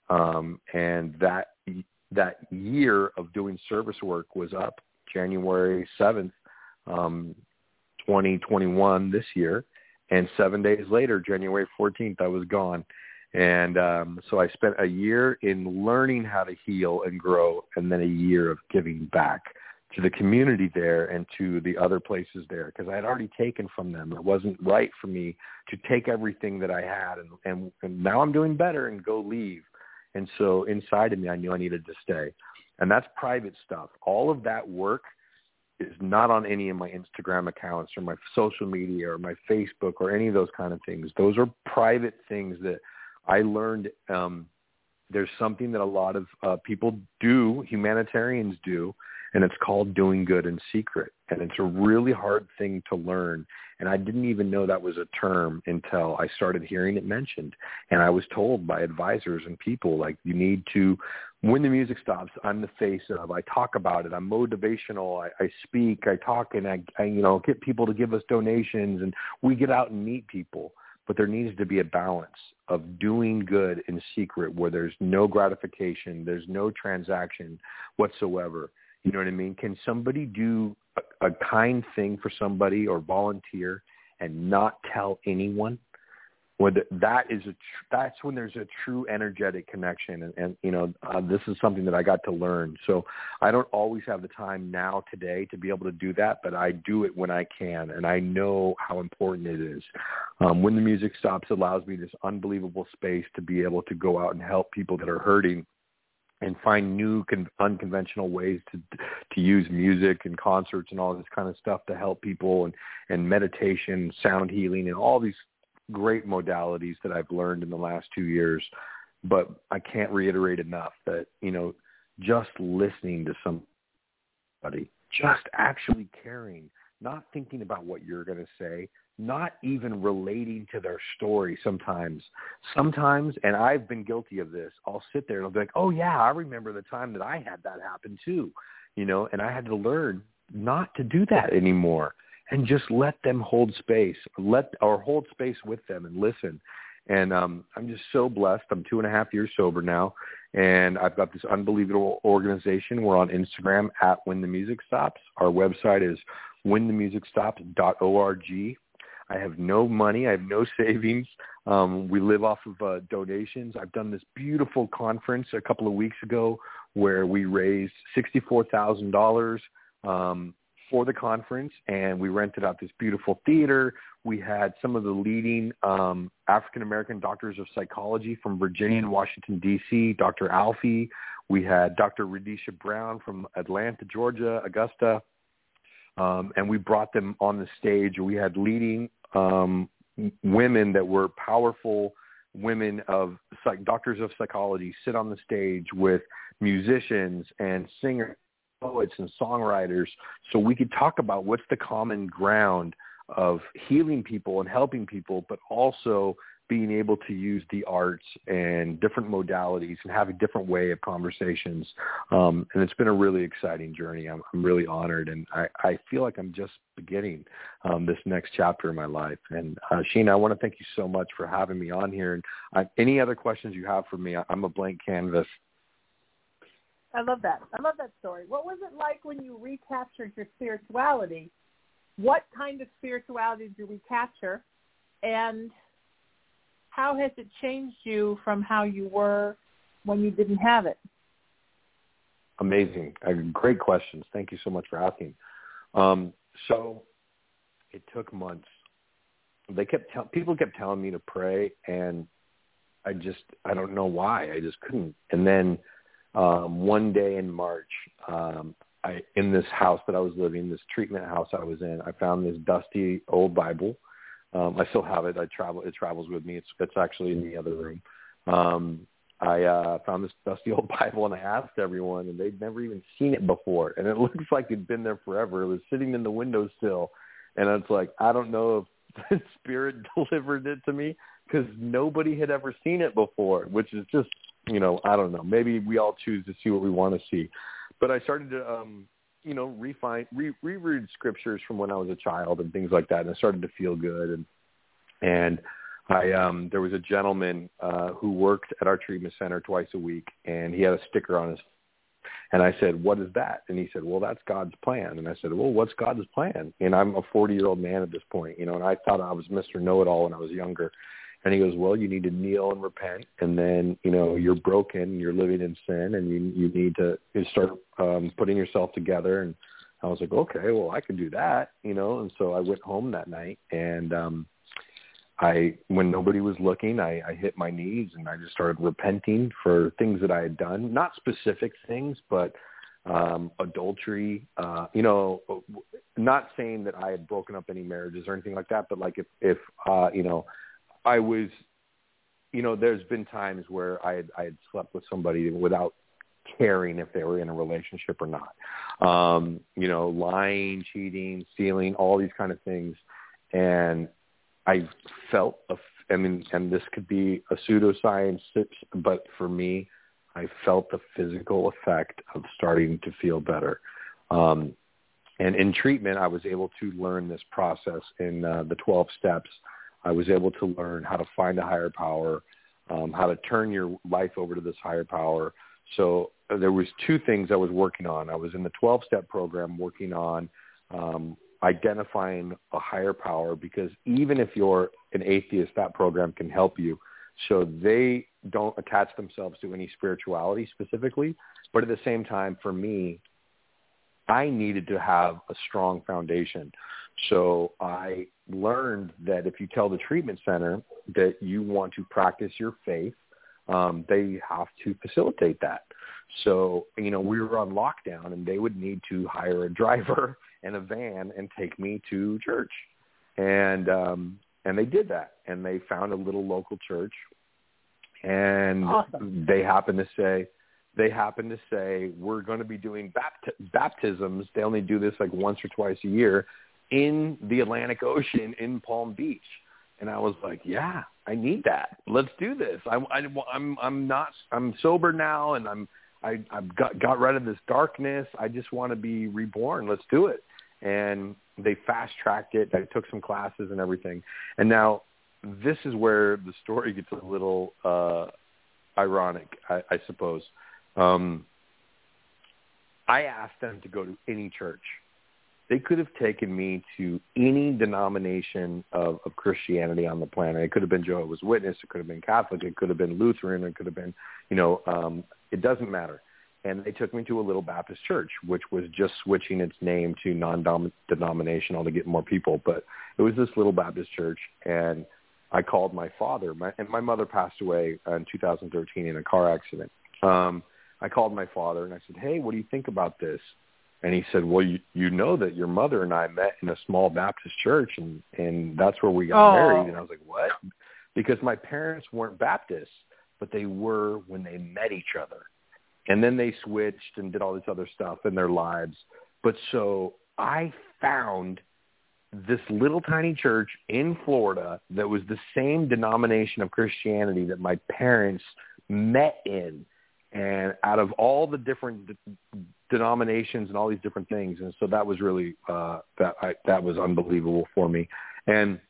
Um, and that that year of doing service work was up January seventh, um, twenty twenty-one, this year. And seven days later, January fourteenth, I was gone. And um, so I spent a year in learning how to heal and grow, and then a year of giving back to the community there and to the other places there, because I had already taken from them. It wasn't right for me to take everything that I had, and, and, and now I'm doing better and go leave. And so inside of me, I knew I needed to stay. And that's private stuff. All of that work is not on any of my Instagram accounts or my social media or my Facebook or any of those kind of things. Those are private things that I learned. Um, there's something that a lot of uh, people do, humanitarians do, and it's called doing good in secret. And it's a really hard thing to learn. And I didn't even know that was a term until I started hearing it mentioned. And I was told by advisors and people, like, you need to, when the music stops, I'm the face of, I talk about it, I'm motivational, I, I speak, I talk, and I, I, you know, get people to give us donations, and we get out and meet people. But there needs to be a balance of doing good in secret where there's no gratification, there's no transaction whatsoever. You know what I mean? Can somebody do a, a kind thing for somebody or volunteer and not tell anyone? Well, that is a tr- that's when there's a true energetic connection, and, and you know uh, this is something that I got to learn. So I don't always have the time now today to be able to do that, but I do it when I can, and I know how important it is. Um, when the music stops, allows me this unbelievable space to be able to go out and help people that are hurting, and find new con- unconventional ways to to use music and concerts and all this kind of stuff to help people, and, and meditation, sound healing, and all these great modalities that I've learned in the last two years. But I can't reiterate enough that, you know, just listening to somebody, just actually caring, not thinking about what you're going to say, not even relating to their story sometimes. Sometimes, and I've been guilty of this, I'll sit there and I'll be like, oh, yeah, I remember the time that I had that happen too, you know, and I had to learn not to do that anymore and just let them hold space, let or hold space with them and listen. And um, I'm just so blessed. I'm two and a half years sober now, and I've got this unbelievable organization. We're on Instagram at When the Music Stops. Our website is when the music stops dot org. I have no money. I have no savings. Um, we live off of uh, donations. I've done this beautiful conference a couple of weeks ago where we raised sixty-four thousand dollars um, for the conference, and we rented out this beautiful theater. We had some of the leading um, African-American doctors of psychology from Virginia and Washington, D C, Doctor Alfie. We had Doctor Radisha Brown from Atlanta, Georgia, Augusta. Um, and we brought them on the stage. We had leading um, women that were powerful women of psych- doctors of psychology sit on the stage with musicians and singers, poets and songwriters, so we could talk about what's the common ground of healing people and helping people, but also being able to use the arts and different modalities and have a different way of conversations. Um, and it's been a really exciting journey. I'm, I'm really honored, and I, I feel like I'm just beginning um, this next chapter in my life. And uh, Sheena, I want to thank you so much for having me on here. And uh, any other questions you have for me, I'm a blank canvas. I love that. I love that story. What was it like when you recaptured your spirituality? What kind of spirituality did you recapture? And how has it changed you from how you were when you didn't have it? Amazing. Uh, great questions. Thank you so much for asking. Um, so it took months. They kept tell- people kept telling me to pray, and I just, I don't know why. I just couldn't. And then um, one day in March, um, I, in this house that I was living, this treatment house I was in, I found this dusty old Bible. Um, I still have it. I travel. It travels with me. It's it's actually in the other room. Um, I uh, found this dusty old Bible, and I asked everyone, and they'd never even seen it before. And it looks like it'd been there forever. It was sitting in the windowsill. And it's like, I don't know if the Spirit delivered it to me because nobody had ever seen it before, which is just, you know, I don't know. Maybe we all choose to see what we want to see. But I started to, um, you know, refine, re- reread scriptures from when I was a child and things like that. And I started to feel good. And, and I, um, there was a gentleman uh, who worked at our treatment center twice a week, and he had a sticker on his. And I said, what is that? And he said, well, that's God's plan. And I said, well, what's God's plan? And I'm a forty-year-old man at this point, you know, and I thought I was Mister Know-It-All when I was younger. And he goes, well, you need to kneel and repent, and then, you know, you're broken, you're living in sin, and you you need to you start um, putting yourself together. And I was like, okay, well, I could do that, you know. And so I went home that night, and um, I, when nobody was looking, I, I hit my knees, and I just started repenting for things that I had done, not specific things, but um, adultery, uh, you know, not saying that I had broken up any marriages or anything like that, but like if, if uh, you know, I was, you know, there's been times where I had, I had slept with somebody without caring if they were in a relationship or not. Um, you know, lying, cheating, stealing, all these kind of things. And I felt, a, I mean, and this could be a pseudoscience, but for me, I felt the physical effect of starting to feel better. Um, and in treatment, I was able to learn this process in uh, the twelve steps. I was able to learn how to find a higher power, um, how to turn your life over to this higher power. So uh, there was two things I was working on. I was in the twelve-step program working on um, identifying a higher power, because even if you're an atheist, that program can help you. So they don't attach themselves to any spirituality specifically. But at the same time, for me, I needed to have a strong foundation. So I learned that if you tell the treatment center that you want to practice your faith, um, they have to facilitate that. So, you know, we were on lockdown, and they would need to hire a driver and a van and take me to church. And um, and they did that, and they found a little local church, and awesome. they happened to say, they happened to say, we're going to be doing bapt- baptisms. They only do this like once or twice a year in the Atlantic Ocean in Palm Beach. And I was like, yeah, I need that. Let's do this. I, I, I'm, I'm not, I'm sober now, and I'm, I, I've got, got rid of this darkness. I just want to be reborn. Let's do it. And they fast tracked it. I took some classes and everything. And now this is where the story gets a little uh, ironic, I, I suppose. Um, I asked them to go to any church. They could have taken me to any denomination of, of Christianity on the planet. It could have been Jehovah's Witness. It could have been Catholic. It could have been Lutheran. It could have been, you know, um, it doesn't matter. And they took me to a little Baptist church, which was just switching its name to non-denominational to get more people. But it was this little Baptist church, and I called my father. My, and my mother passed away in two thousand thirteen in a car accident. Um, I called my father, and I said, hey, what do you think about this? And he said, well, you, you know that your mother and I met in a small Baptist church, and, and that's where we got oh. married. And I was like, what? Because my parents weren't Baptists, but they were when they met each other. And then they switched and did all this other stuff in their lives. But so I found this little tiny church in Florida that was the same denomination of Christianity that my parents met in. And out of all the different de- denominations and all these different things. And so that was really, uh, that I, that was unbelievable for me. And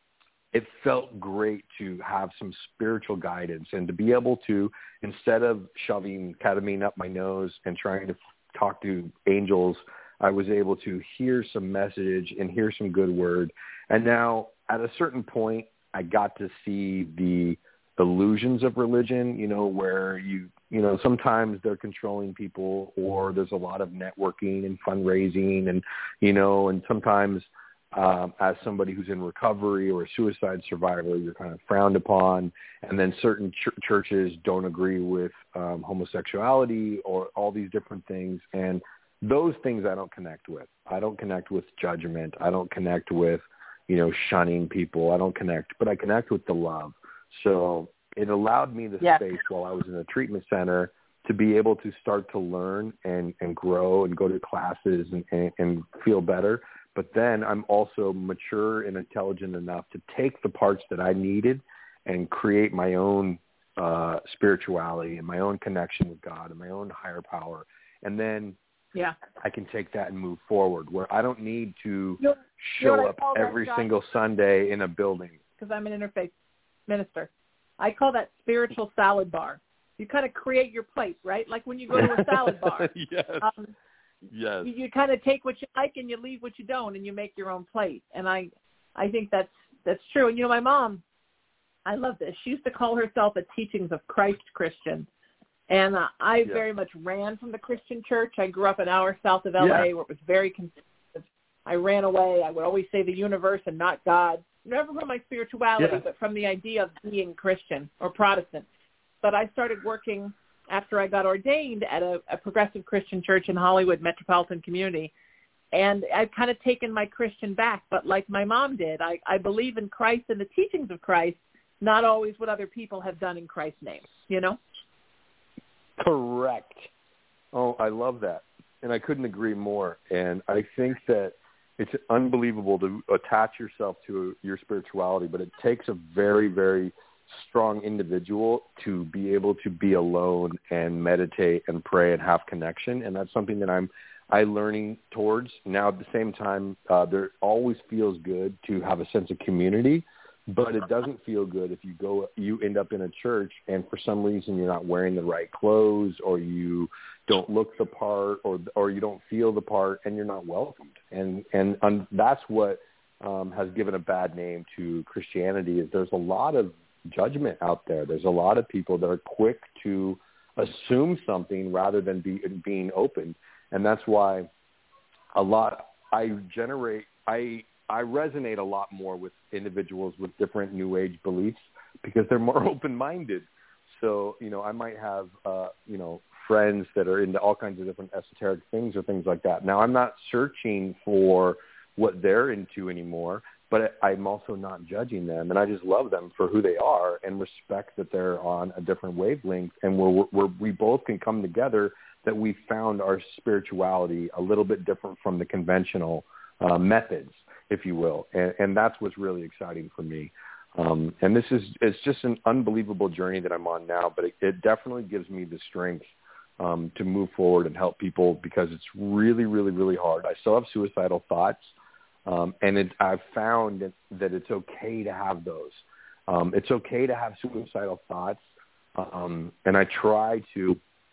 it felt great to have some spiritual guidance and to be able to, instead of shoving ketamine up my nose and trying to talk to angels, I was able to hear some message and hear some good word. And now at a certain point, I got to see the illusions of religion, you know, where you, you know, sometimes they're controlling people, or there's a lot of networking and fundraising, and, you know, and sometimes um, as somebody who's in recovery or a suicide survivor, you're kind of frowned upon. And then certain ch- churches don't agree with um, homosexuality or all these different things. And those things I don't connect with. I don't connect with judgment. I don't connect with, you know, shunning people. I don't connect, but I connect with the love. So it allowed me the yeah. space while I was in a treatment center to be able to start to learn and, and grow and go to classes and, and, and feel better. But then I'm also mature and intelligent enough to take the parts that I needed and create my own uh, spirituality and my own connection with God and my own higher power. And then yeah. I can take that and move forward where I don't need to you know, show you know up every that, single Sunday in a building. Because I'm an interfaith minister. I call that spiritual salad bar. You kind of create your plate, right? Like when you go to a salad bar. Yes. Um, yes. You, you kind of take what you like and you leave what you don't, and you make your own plate. And I, I think that's that's true. And you know, my mom, I love this. She used to call herself a Teachings of Christ Christian. And uh, I yeah. very much ran from the Christian church. I grew up an hour south of L A yeah. where it was very conservative. I ran away. I would always say the universe and not God. Never from my spirituality, yeah. but from the idea of being Christian or Protestant. But I started working after I got ordained at a, a progressive Christian church in Hollywood metropolitan community. And I've kind of taken my Christian back. But like my mom did, I, I believe in Christ and the teachings of Christ, not always what other people have done in Christ's name, you know? Correct. Oh, I love that. And I couldn't agree more. And I think that it's unbelievable to attach yourself to your spirituality, but it takes a very, very strong individual to be able to be alone and meditate and pray and have connection. And that's something that I'm I learning towards. Now, at the same time, uh, there always feels good to have a sense of community. But it doesn't feel good if you go, you end up in a church and for some reason you're not wearing the right clothes or you don't look the part or or you don't feel the part and you're not welcomed. And and um, that's what um, has given a bad name to Christianity is there's a lot of judgment out there. There's a lot of people that are quick to assume something rather than be, being open. And that's why a lot, I generate, I I resonate a lot more with individuals with different New Age beliefs because they're more open-minded. So, you know, I might have, uh, you know, friends that are into all kinds of different esoteric things or things like that. Now, I'm not searching for what they're into anymore, but I'm also not judging them. And I just love them for who they are and respect that they're on a different wavelength and where, where we both can come together that we found our spirituality a little bit different from the conventional uh, methods, if you will. And, and that's what's really exciting for me. Um, and this is, it's just an unbelievable journey that I'm on now, but it, it definitely gives me the strength um, to move forward and help people because it's really, really, really hard. I still have suicidal thoughts. Um, and it, I've found that, that it's okay to have those. Um, it's okay to have suicidal thoughts. Um, and I try to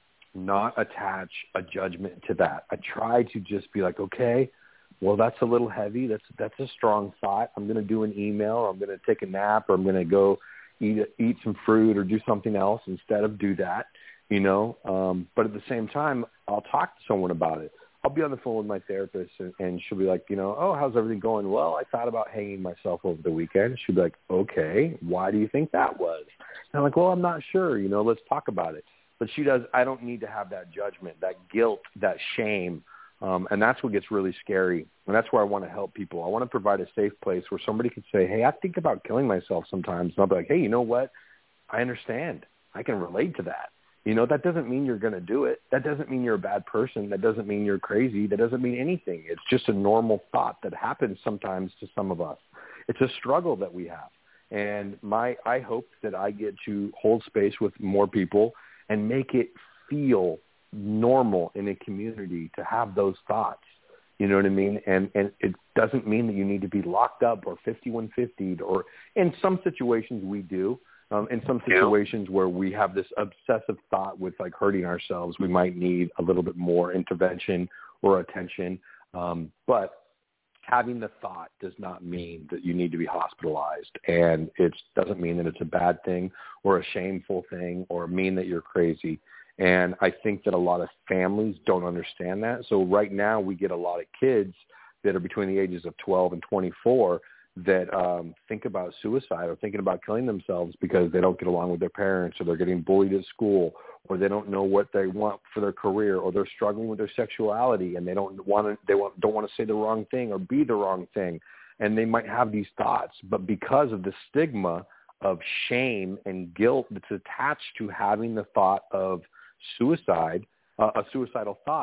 not attach a judgment to that. I try to just be like, okay, well, that's a little heavy. That's that's a strong thought. I'm going to do an email, or I'm going to take a nap, or I'm going to go eat eat some fruit, or do something else instead of do that, you know. Um, but at the same time, I'll talk to someone about it. I'll be on the phone with my therapist, and, and she'll be like, you know, oh, how's everything going? Well, I thought about hanging myself over the weekend. She'll be like, okay, why do you think that was? And I'm like, well, I'm not sure. You know, let's talk about it. But she does. I don't need to have that judgment, that guilt, that shame. Um, and that's what gets really scary. And that's where I want to help people. I want to provide a safe place where somebody could say, hey, I think about killing myself sometimes. And I'll be like, hey, you know what? I understand. I can relate to that. You know, that doesn't mean you're going to do it. That doesn't mean you're a bad person. That doesn't mean you're crazy. That doesn't mean anything. It's just a normal thought that happens sometimes to some of us. It's a struggle that we have. And my, I hope that I get to hold space with more people and make it feel normal in a community to have those thoughts. You know what I mean? And and it doesn't mean that you need to be locked up or fifty-one fifty'd, or in some situations we do. Um, in some situations where we have this obsessive thought with like hurting ourselves, we might need a little bit more intervention or attention. Um, but having the thought does not mean that you need to be hospitalized, and it doesn't mean that it's a bad thing or a shameful thing or mean that you're crazy. And I think that a lot of families don't understand that. So right now we get a lot of kids that are between the ages of twelve and twenty-four that um, think about suicide or thinking about killing themselves because they don't get along with their parents, or they're getting bullied at school, or they don't know what they want for their career, or they're struggling with their sexuality and they don't want to, they want, don't want to say the wrong thing or be the wrong thing. And they might have these thoughts, but because of the stigma of shame and guilt that's attached to having the thought of suicide, uh, a suicidal thought,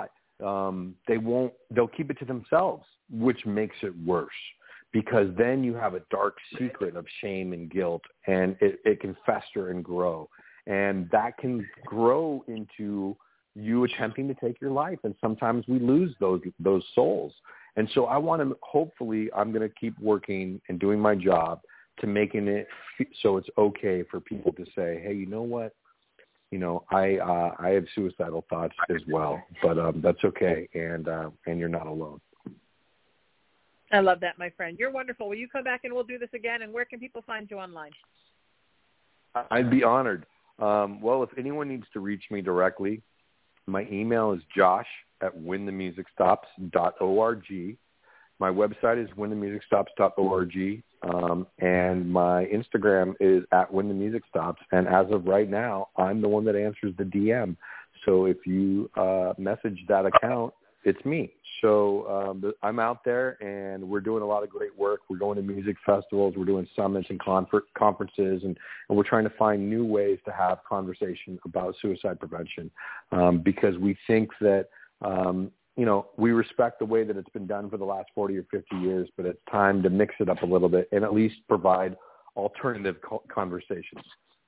um, they won't, they'll keep it to themselves, which makes it worse, because then you have a dark secret of shame and guilt, and it, it can fester and grow. And that can grow into you attempting to take your life. And sometimes we lose those, those souls. And so I want to, hopefully I'm going to keep working and doing my job to making it so it's okay for people to say, hey, you know what? You know, I uh, I have suicidal thoughts as well, but um, that's okay, and uh, and you're not alone. I love that, my friend. You're wonderful. Will you come back and we'll do this again? And where can people find you online? I'd be honored. Um, well, if anyone needs to reach me directly, my email is josh at when the music stops dot org. My website is when the music stops dot org, um, and my Instagram is at when the music stops. And as of right now, I'm the one that answers the D M. So if you uh, message that account, it's me. So um, I'm out there, and we're doing a lot of great work. We're going to music festivals. We're doing summits and confer- conferences, and, and we're trying to find new ways to have conversation about suicide prevention, um, because we think that, um, you know, we respect the way that it's been done for the last forty or fifty years, but it's time to mix it up a little bit and at least provide alternative co- conversations.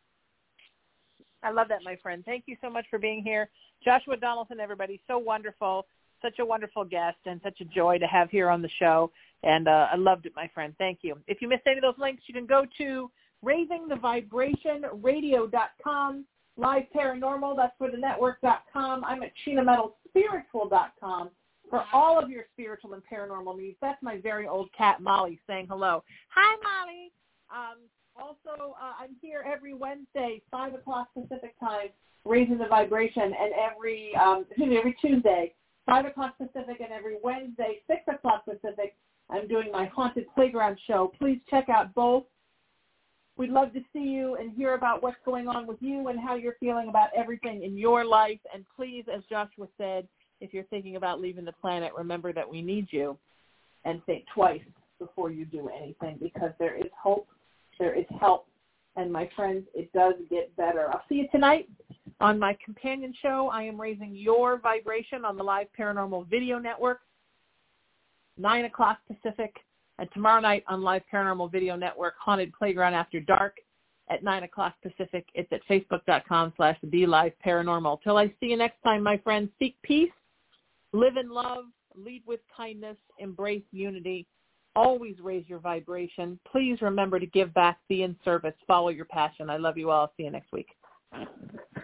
I love that, my friend. Thank you so much for being here. Joshua Donaldson, everybody, so wonderful. Such a wonderful guest and such a joy to have here on the show. And uh, I loved it, my friend. Thank you. If you missed any of those links, you can go to raising the vibration radio dot com, Live Paranormal, that's for the network dot com. I'm at Sheena Metal Spiritual dot com for all of your spiritual and paranormal needs. That's my very old cat, Molly, saying hello. Hi, Molly. Um, also, uh, I'm here every Wednesday, five o'clock Pacific time, Raising the Vibration, and every, um, excuse me, every Tuesday, five o'clock Pacific, and every Wednesday, six o'clock Pacific, I'm doing my Haunted Playground show. Please check out both. We'd love to see you and hear about what's going on with you and how you're feeling about everything in your life. And please, as Joshua said, if you're thinking about leaving the planet, remember that we need you, and think twice before you do anything, because there is hope, there is help, and my friends, it does get better. I'll see you tonight on my companion show. I am raising your vibration on the Live Paranormal Video Network, nine o'clock Pacific, and tomorrow night on Live Paranormal Video Network, Haunted Playground After Dark at nine o'clock Pacific. It's at facebook.com slash the Live Paranormal. Till I see you next time, my friends, seek peace, live in love, lead with kindness, embrace unity, always raise your vibration. Please remember to give back, be in service, follow your passion. I love you all. See you next week.